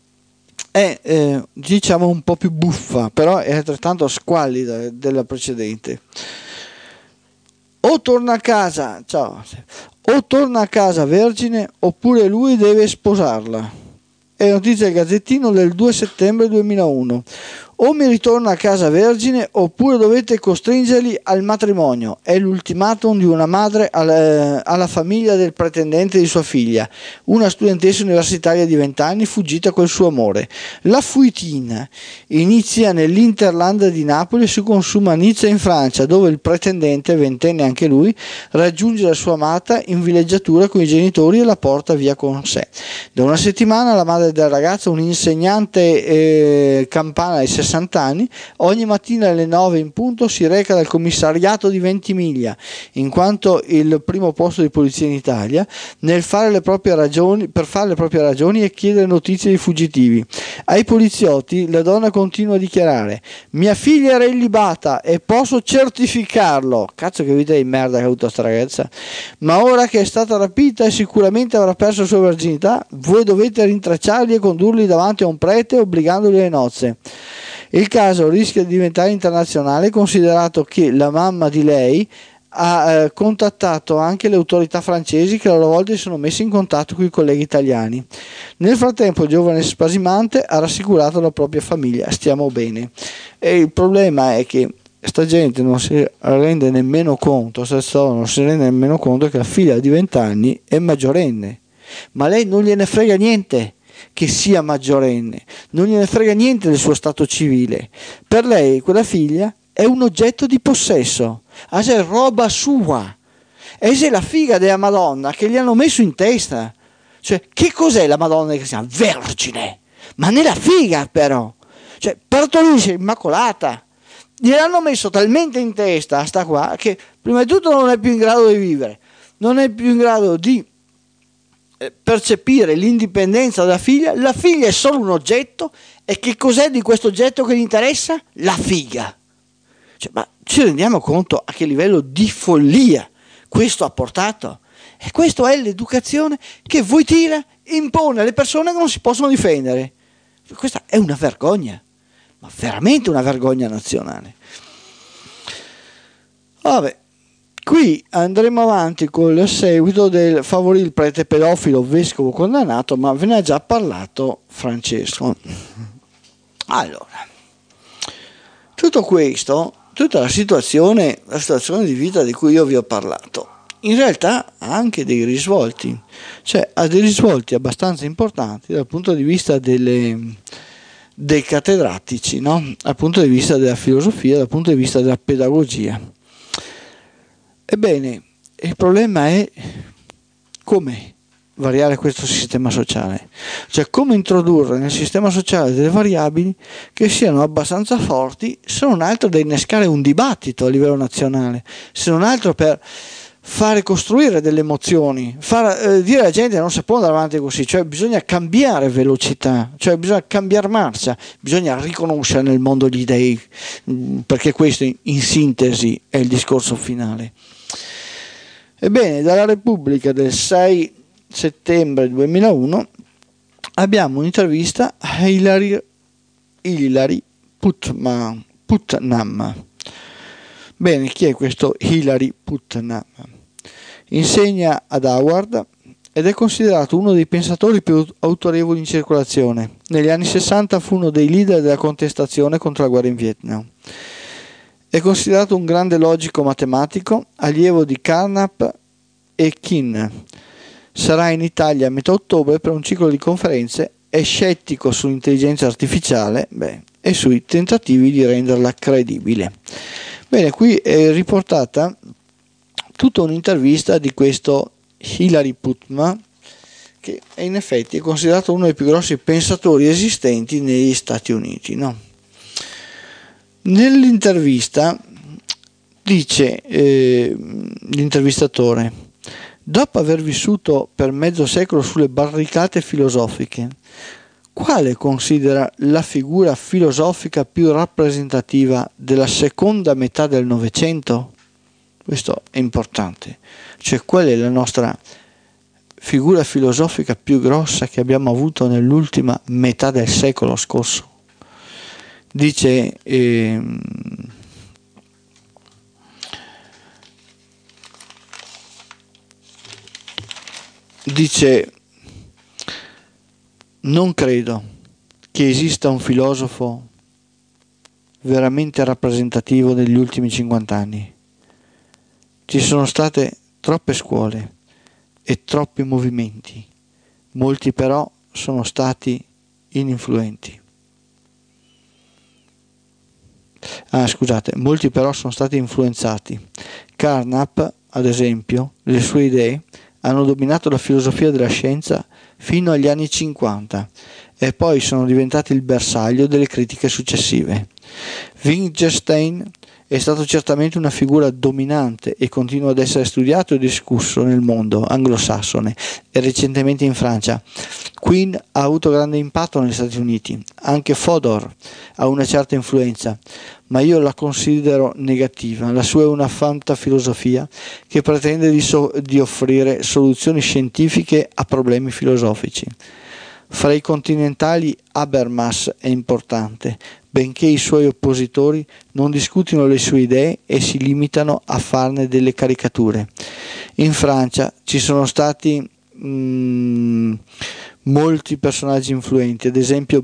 Speaker 1: è diciamo un po' più buffa, però è altrettanto squallida della precedente. O torna a casa vergine, oppure lui deve sposarla. È notizia del Gazzettino del 2 settembre 2001. O mi ritorna a casa vergine, oppure dovete costringerli al matrimonio. È l'ultimatum di una madre alla famiglia del pretendente di sua figlia, una studentessa universitaria di 20 anni fuggita col suo amore. La fuitina inizia nell'Interland di Napoli e si consuma a Nizza in Francia, dove il pretendente, ventenne anche lui, raggiunge la sua amata in villeggiatura con i genitori e la porta via con sé. Da una settimana la madre del ragazzo, un'insegnante campana di 60 anni, ogni mattina alle 9 in punto si reca dal commissariato di Ventimiglia, in quanto il primo posto di polizia in Italia, per fare le proprie ragioni e chiedere notizie dei fuggitivi. Ai poliziotti la donna continua a dichiarare: mia figlia era illibata e posso certificarlo. Cazzo, che vita di merda che ha avuto sta ragazza. Ma ora che è stata rapita e sicuramente avrà perso la sua verginità, voi dovete rintracciarli e condurli davanti a un prete obbligandoli alle nozze. Il caso rischia di diventare internazionale, considerato che la mamma di lei ha contattato anche le autorità francesi, che a loro volta si sono messe in contatto con i colleghi italiani. Nel frattempo il giovane spasimante ha rassicurato la propria famiglia: stiamo bene. E il problema è che sta gente non si rende nemmeno conto, non si rende nemmeno conto che la figlia di 20 anni è maggiorenne, ma lei non gliene frega niente che sia maggiorenne, non gliene frega niente del suo stato civile. Per lei quella figlia è un oggetto di possesso, è roba sua, e se la figa della Madonna che gli hanno messo in testa. Cioè, che cos'è la Madonna che si chiama vergine? Ma nella figa, però, cioè, partorisce immacolata. Gliel'hanno messo talmente in testa sta qua che prima di tutto non è più in grado di vivere, non è più in grado di percepire l'indipendenza della figlia. La figlia è solo un oggetto, e che cos'è di questo oggetto che gli interessa? La figa. Cioè, ma ci rendiamo conto a che livello di follia questo ha portato? E questa è l'educazione che Wojtyla impone alle persone che non si possono difendere. Questa è una vergogna, ma veramente una vergogna nazionale. Vabbè, qui andremo avanti col seguito del favorire il prete pedofilo vescovo condannato, ma ve ne ha già parlato Francesco. Allora, tutto questo, tutta la situazione di vita di cui io vi ho parlato, in realtà ha anche dei risvolti, cioè ha dei risvolti abbastanza importanti dal punto di vista dei cattedratici, no? Dal punto di vista della filosofia, dal punto di vista della pedagogia. Ebbene, il problema è come variare questo sistema sociale, cioè come introdurre nel sistema sociale delle variabili che siano abbastanza forti, se non altro da innescare un dibattito a livello nazionale, se non altro per fare costruire delle emozioni, dire alla gente non si può andare avanti così, cioè bisogna cambiare velocità, cioè bisogna cambiare marcia, bisogna riconoscere nel mondo gli dei, perché questo in sintesi è il discorso finale. Ebbene, dalla Repubblica del 6 settembre 2001 abbiamo un'intervista a Hilary Putnam. Bene, chi è questo Hilary Putnam? Insegna ad Howard, ed è considerato uno dei pensatori più autorevoli in circolazione. Negli anni 60 fu uno dei leader della contestazione contro la guerra in Vietnam. È considerato un grande logico matematico, allievo di Carnap e Kin. Sarà in Italia a metà ottobre per un ciclo di conferenze. È scettico sull'intelligenza artificiale e sui tentativi di renderla credibile. Bene, qui è riportata tutta un'intervista di questo Hilary Putnam, che in effetti è considerato uno dei più grossi pensatori esistenti negli Stati Uniti, no? Nell'intervista dice l'intervistatore: dopo aver vissuto per mezzo secolo sulle barricate filosofiche, quale considera la figura filosofica più rappresentativa della seconda metà del Novecento? Questo è importante. Cioè, qual è la nostra figura filosofica più grossa che abbiamo avuto nell'ultima metà del secolo scorso? Dice non credo che esista un filosofo veramente rappresentativo degli ultimi 50 anni. Ci sono state troppe scuole e troppi movimenti, molti però sono stati ininfluenti. Molti però sono stati influenzati. Carnap, ad esempio, le sue idee hanno dominato la filosofia della scienza fino agli anni 50 e poi sono diventati il bersaglio delle critiche successive. Wittgenstein è stato certamente una figura dominante e continua ad essere studiato e discusso nel mondo anglosassone e recentemente in Francia. Quinn ha avuto grande impatto negli Stati Uniti, anche Fodor ha una certa influenza, ma io la considero negativa. La sua è una fantafilosofia che pretende di offrire soluzioni scientifiche a problemi filosofici. Fra i continentali Habermas è importante, benché i suoi oppositori non discutino le sue idee e si limitano a farne delle caricature. In Francia ci sono stati molti personaggi influenti, ad esempio,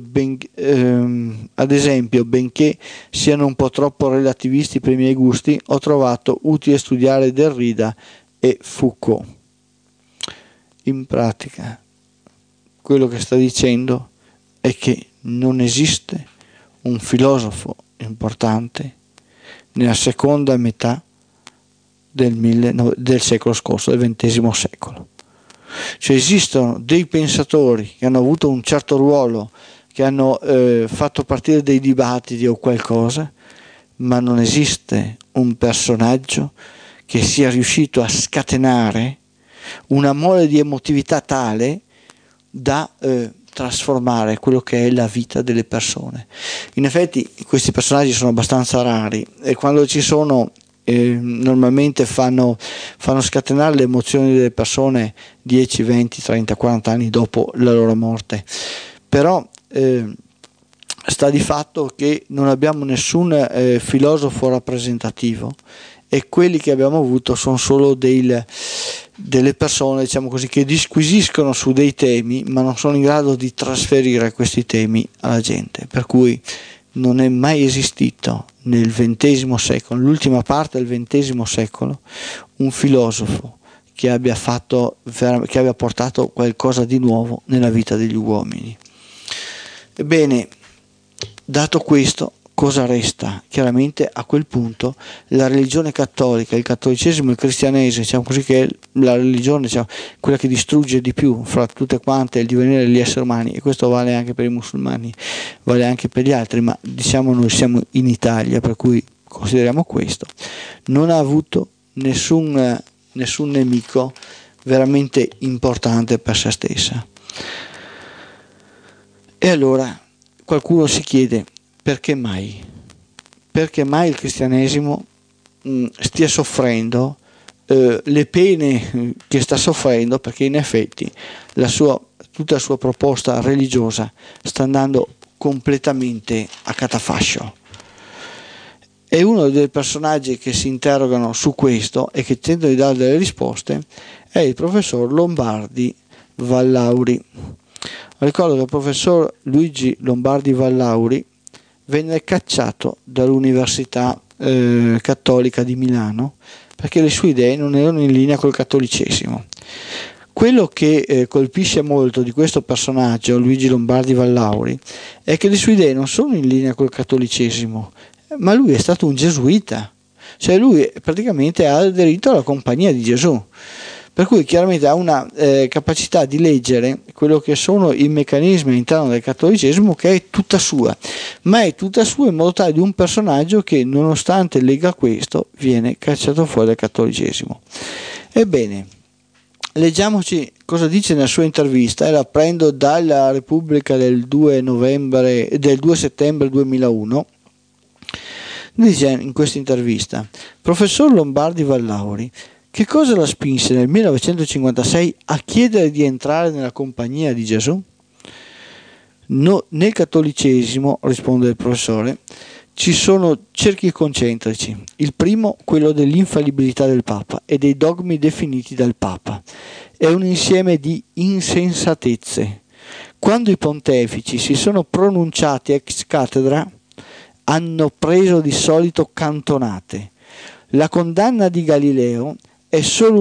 Speaker 1: benché siano un po' troppo relativisti per i miei gusti, ho trovato utile studiare Derrida e Foucault. In pratica, quello che sta dicendo è che non esiste un filosofo importante nella seconda metà del secolo scorso, del XX secolo. Cioè esistono dei pensatori che hanno avuto un certo ruolo, che hanno fatto partire dei dibattiti o qualcosa, ma non esiste un personaggio che sia riuscito a scatenare una mole di emotività tale da trasformare quello che è la vita delle persone. In effetti questi personaggi sono abbastanza rari e quando ci sono normalmente fanno scatenare le emozioni delle persone 10, 20, 30, 40 anni dopo la loro morte. Però sta di fatto che non abbiamo nessun filosofo rappresentativo e quelli che abbiamo avuto sono solo delle persone, diciamo così, che disquisiscono su dei temi ma non sono in grado di trasferire questi temi alla gente, per cui non è mai esistito nel XX secolo, nell'ultima parte del XX secolo, un filosofo che abbia portato qualcosa di nuovo nella vita degli uomini. Ebbene, dato questo, cosa resta? Chiaramente a quel punto la religione cattolica, il cattolicesimo e il cristianesimo, diciamo così, che è la religione, diciamo, quella che distrugge di più fra tutte quante il divenire degli esseri umani, e questo vale anche per i musulmani, vale anche per gli altri, ma diciamo noi siamo in Italia, per cui consideriamo questo, non ha avuto nessun nemico veramente importante per se stessa. E allora qualcuno si chiede: perché mai? Perché mai il cristianesimo stia soffrendo le pene che sta soffrendo? Perché in effetti tutta la sua proposta religiosa sta andando completamente a catafascio. E uno dei personaggi che si interrogano su questo e che tentano di dare delle risposte è il professor Lombardi Vallauri. Ricordo che il professor Luigi Lombardi Vallauri venne cacciato dall'Università Cattolica di Milano perché le sue idee non erano in linea col cattolicesimo. Quello che colpisce molto di questo personaggio, Luigi Lombardi Vallauri, è che le sue idee non sono in linea col cattolicesimo, ma lui è stato un gesuita, cioè lui praticamente ha aderito alla Compagnia di Gesù, per cui chiaramente ha una capacità di leggere quello che sono i meccanismi all'interno del cattolicesimo che è tutta sua, ma è tutta sua in modo tale di un personaggio che nonostante legga questo viene cacciato fuori dal cattolicesimo. Ebbene, leggiamoci cosa dice nella sua intervista, e la prendo dalla Repubblica del 2 settembre 2001. Dice in questa intervista: professor Lombardi Vallauri, che cosa la spinse nel 1956 a chiedere di entrare nella Compagnia di Gesù? No, nel cattolicesimo, risponde il professore, ci sono cerchi concentrici. Il primo, quello dell'infallibilità del Papa e dei dogmi definiti dal Papa. È un insieme di insensatezze. Quando i pontefici si sono pronunciati ex cattedra, hanno preso di solito cantonate. La condanna di Galileo è solo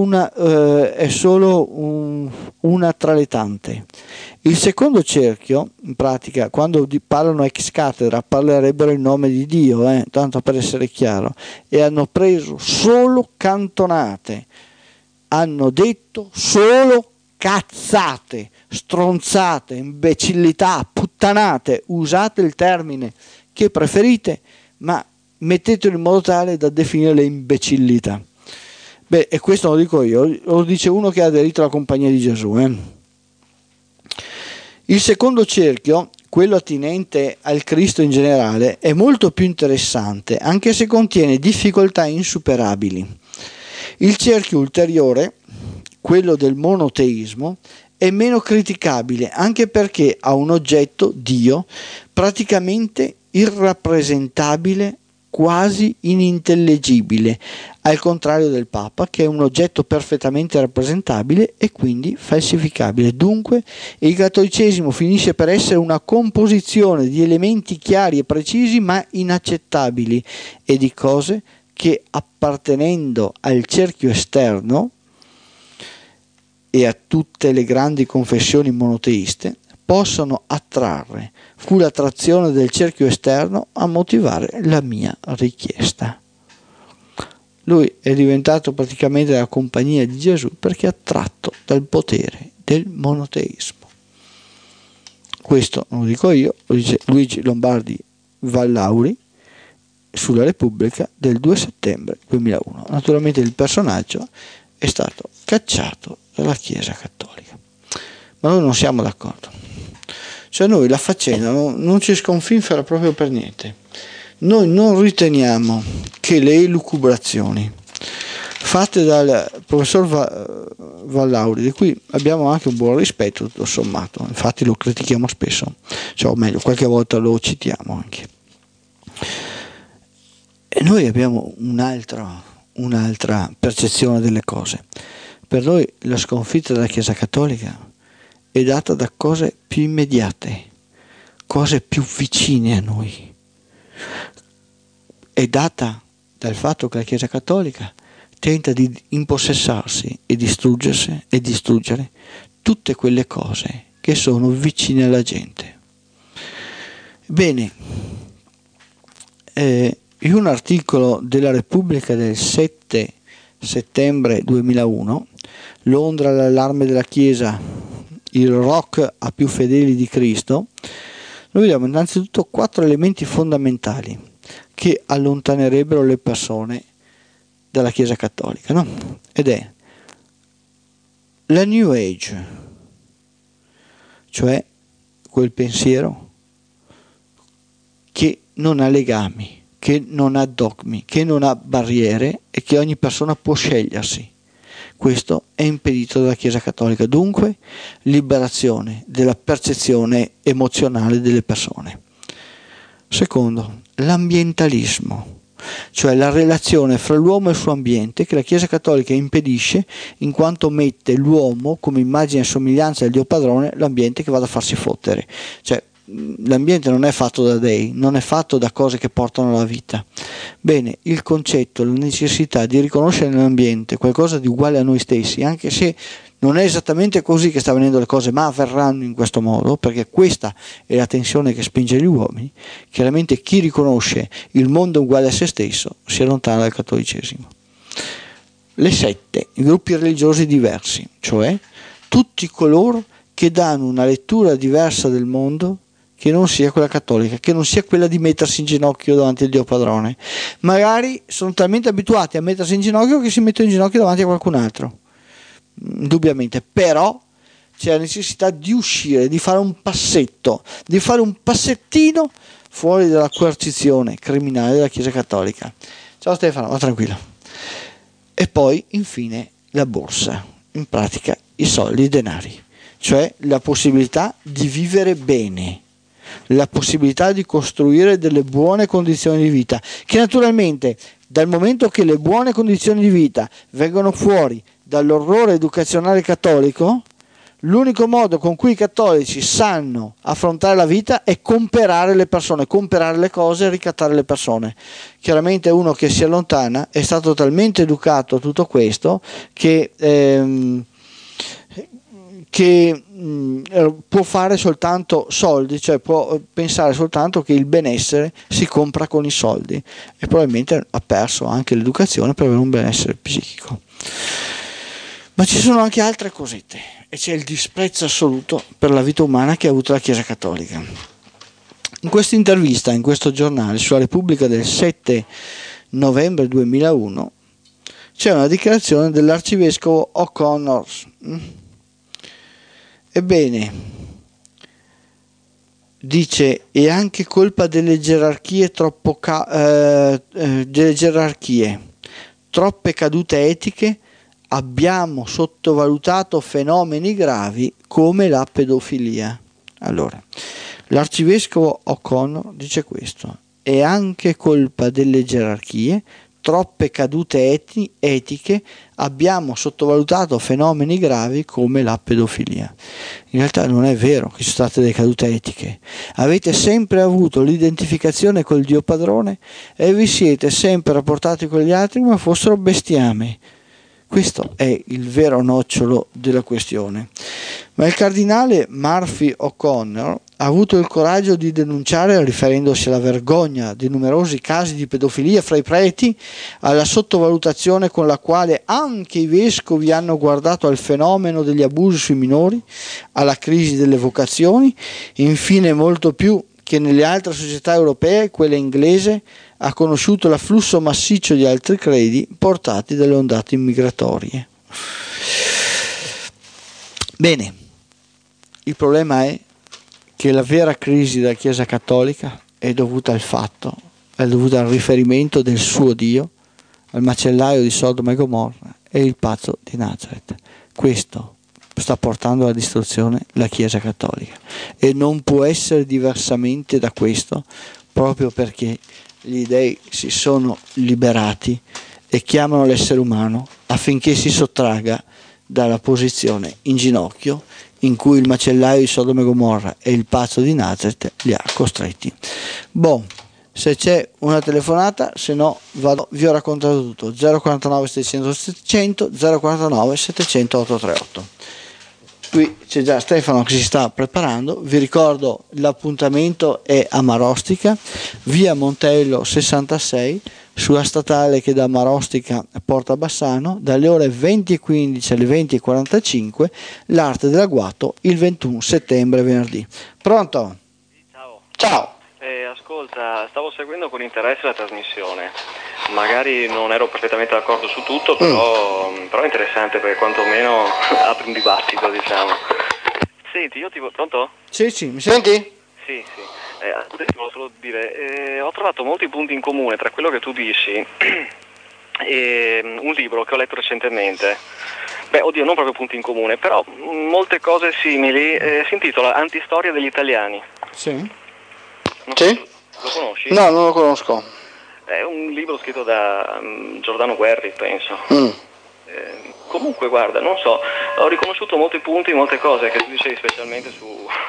Speaker 1: una tra le tante. Il secondo cerchio, in pratica, quando parlano ex cattedra, parlerebbero in nome di Dio, tanto per essere chiaro, e hanno preso solo cantonate, hanno detto solo cazzate, stronzate, imbecillità, puttanate, usate il termine che preferite, ma mettetelo in modo tale da definire le imbecillità. Beh, e questo non lo dico io, lo dice uno che ha aderito alla Compagnia di Gesù. Il secondo cerchio, quello attinente al Cristo in generale, è molto più interessante, anche se contiene difficoltà insuperabili. Il cerchio ulteriore, quello del monoteismo, è meno criticabile, anche perché ha un oggetto, Dio, praticamente irrappresentabile, quasi inintellegibile, al contrario del Papa, che è un oggetto perfettamente rappresentabile e quindi falsificabile. Dunque il cattolicesimo finisce per essere una composizione di elementi chiari e precisi ma inaccettabili e di cose che, appartenendo al cerchio esterno e a tutte le grandi confessioni monoteiste, possono attrarre. Fu l'attrazione del cerchio esterno a motivare la mia richiesta. Lui è diventato praticamente la Compagnia di Gesù perché è attratto dal potere del monoteismo. Questo non lo dico io, lo dice Luigi Lombardi Vallauri sulla Repubblica del 2 settembre 2001. Naturalmente il personaggio è stato cacciato dalla Chiesa Cattolica. Ma noi non siamo d'accordo. Cioè noi la faccenda non ci sconfinfera proprio per niente. Noi non riteniamo che le elucubrazioni fatte dal professor Vallauri, di cui abbiamo anche un buon rispetto tutto sommato, infatti lo critichiamo spesso, cioè, o meglio, qualche volta lo citiamo anche. E noi abbiamo un'altra percezione delle cose. Per noi la sconfitta della Chiesa Cattolica è data da cose più immediate, cose più vicine a noi. È data dal fatto che la Chiesa Cattolica tenta di impossessarsi e distruggere tutte quelle cose che sono vicine alla gente. Bene, in un articolo della Repubblica del 7 settembre 2001, Londra, l'allarme della Chiesa, il rock a più fedeli di Cristo, noi vediamo innanzitutto 4 elementi fondamentali che allontanerebbero le persone dalla Chiesa Cattolica, no? Ed è la New Age, cioè quel pensiero che non ha legami, che non ha dogmi, che non ha barriere e che ogni persona può scegliersi. Questo è impedito dalla Chiesa Cattolica, dunque liberazione della percezione emozionale delle persone. Secondo, l'ambientalismo. cioè la relazione fra l'uomo e il suo ambiente, che la Chiesa Cattolica impedisce, in quanto mette l'uomo come immagine e somiglianza del Dio padrone, l'ambiente che vada a farsi fottere. Cioè l'ambiente non è fatto da dei, non è fatto da cose che portano alla vita. Bene, il concetto, la necessità di riconoscere nell'ambiente qualcosa di uguale a noi stessi, anche se non è esattamente così che sta avvenendo le cose, ma avverranno in questo modo, perché questa è la tensione che spinge gli uomini. Chiaramente chi riconosce il mondo uguale a se stesso si allontana dal cattolicesimo. Le sette, i gruppi religiosi diversi, cioè tutti coloro che danno una lettura diversa del mondo, che non sia quella cattolica, che non sia quella di mettersi in ginocchio davanti al Dio padrone. Magari sono talmente abituati a mettersi in ginocchio che si mettono in ginocchio davanti a qualcun altro, indubbiamente, però c'è la necessità di uscire, di fare un passetto, di fare un passettino fuori dalla coercizione criminale della Chiesa Cattolica. Ciao Stefano, va tranquillo. E poi infine la borsa, in pratica i soldi, i denari, cioè la possibilità di vivere bene, la possibilità di costruire delle buone condizioni di vita, che naturalmente dal momento che le buone condizioni di vita vengono fuori dall'orrore educazionale cattolico, l'unico modo con cui i cattolici sanno affrontare la vita è comperare le persone, comperare le cose e ricattare le persone. Chiaramente uno che si allontana è stato talmente educato a tutto questo che può fare soltanto soldi, cioè può pensare soltanto che il benessere si compra con i soldi, e probabilmente ha perso anche l'educazione per avere un benessere psichico. Ma ci sono anche altre cosette, e c'è il disprezzo assoluto per la vita umana che ha avuto la Chiesa Cattolica. In questa intervista, in questo giornale, sulla Repubblica del 7 novembre 2001, c'è una dichiarazione dell'arcivescovo O'Connor. Ebbene, dice, è anche colpa delle gerarchie troppe cadute etiche, abbiamo sottovalutato fenomeni gravi come la pedofilia. Allora, l'arcivescovo O'Connor dice questo: è anche colpa delle gerarchie, troppe cadute etiche, abbiamo sottovalutato fenomeni gravi come la pedofilia. In realtà non è vero che ci sono state delle cadute etiche, avete sempre avuto l'identificazione col Dio padrone e vi siete sempre rapportati con gli altri come fossero bestiame. Questo è il vero nocciolo della questione. Ma il cardinale Murphy O'Connor ha avuto il coraggio di denunciare, riferendosi alla vergogna di numerosi casi di pedofilia fra i preti, alla sottovalutazione con la quale anche i vescovi hanno guardato al fenomeno degli abusi sui minori, alla crisi delle vocazioni, infine molto più che nelle altre società europee, quella inglese ha conosciuto l'afflusso massiccio di altri credi portati dalle ondate immigratorie. Bene, il problema è che la vera crisi della Chiesa Cattolica è dovuta al riferimento del suo Dio, al macellaio di Sodoma e Gomorra e il pazzo di Nazareth. Questo sta portando alla distruzione la Chiesa Cattolica, e non può essere diversamente da questo, proprio perché gli dei si sono liberati e chiamano l'essere umano affinché si sottragga dalla posizione in ginocchio in cui il macellaio di Sodoma e Gomorra e il pazzo di Nazareth li ha costretti. Se c'è una telefonata, se no vi ho raccontato tutto. 049 700 700, 049 700 838. Qui c'è già Stefano che si sta preparando. Vi ricordo, l'appuntamento è a Marostica, via Montello 66, sulla statale che da Marostica porta a Bassano, dalle ore 20:15 alle 20:45, l'arte dell'agguato, il 21 settembre, venerdì. Pronto?
Speaker 2: Ciao.
Speaker 1: Ciao.
Speaker 2: Ascolta, stavo seguendo con interesse la trasmissione, magari non ero perfettamente d'accordo su tutto, però è interessante perché quantomeno apre un dibattito, diciamo. Senti, pronto?
Speaker 1: Sì, mi senti?
Speaker 2: Sì. Volevo solo dire, ho trovato molti punti in comune tra quello che tu dici e un libro che ho letto recentemente. Non proprio punti in comune, però molte cose simili. Si intitola Antistoria degli italiani.
Speaker 1: Sì.
Speaker 2: Lo conosci?
Speaker 1: No, non lo conosco.
Speaker 2: È un libro scritto da Giordano Guerri, penso. Comunque guarda, non so, ho riconosciuto molti punti, molte cose che tu dicevi, specialmente su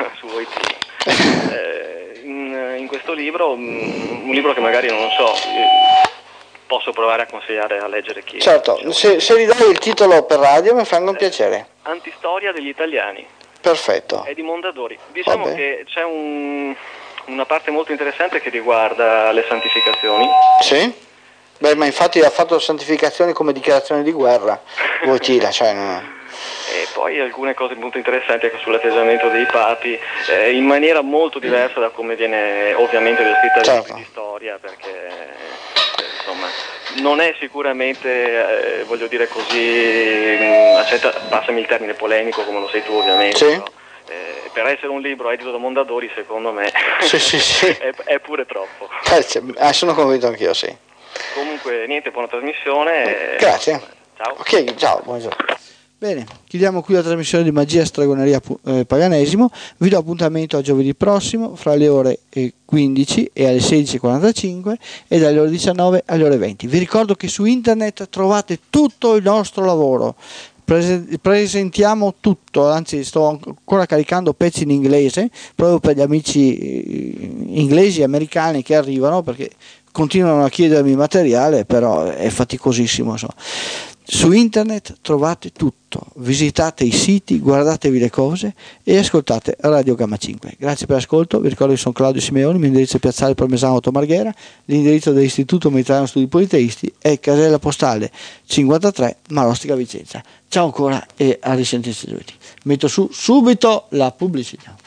Speaker 2: OIT. In questo libro, un libro che magari non so, posso provare a consigliare a leggere chi.
Speaker 1: Certo, se ridai il titolo per radio mi fa un piacere.
Speaker 2: Antistoria degli italiani.
Speaker 1: Perfetto.
Speaker 2: È di Mondadori. Diciamo che c'è una parte molto interessante che riguarda le santificazioni.
Speaker 1: Sì? Beh, ma infatti ha fatto santificazioni come dichiarazione di guerra. Voitila, cioè no.
Speaker 2: E poi alcune cose molto interessanti anche sull'atteggiamento dei papi, in maniera molto diversa da come viene ovviamente descritta
Speaker 1: certo.
Speaker 2: di storia, perché insomma non è sicuramente, voglio dire così, passami il termine polemico come lo sei tu ovviamente,
Speaker 1: sì.
Speaker 2: Però, per essere un libro edito da Mondadori secondo me
Speaker 1: sì.
Speaker 2: È pure troppo.
Speaker 1: Sono convinto anch'io, sì.
Speaker 2: Comunque niente, buona trasmissione.
Speaker 1: Grazie.
Speaker 2: Ciao.
Speaker 1: Ok, ciao, buongiorno. Bene, chiudiamo qui la trasmissione di Magia, Stregoneria, Paganesimo. Vi do appuntamento a giovedì prossimo fra le ore 15 e alle 16:45 e dalle ore 19 alle ore 20. Vi ricordo che su internet trovate tutto il nostro lavoro. Presentiamo tutto, anzi sto ancora caricando pezzi in inglese proprio per gli amici inglesi e americani che arrivano, perché continuano a chiedermi materiale, però è faticosissimo, insomma. Su internet trovate tutto, visitate i siti, guardatevi le cose e ascoltate Radio Gamma 5. Grazie per l'ascolto, vi ricordo che sono Claudio Simeoni, il mio indirizzo è Piazzale Parmesano 8 Marghera, l'indirizzo dell'Istituto Mediterraneo Studi Politeisti è casella postale 53 Marostica Vicenza. Ciao ancora e a risentirci giovedì. Metto su subito la pubblicità.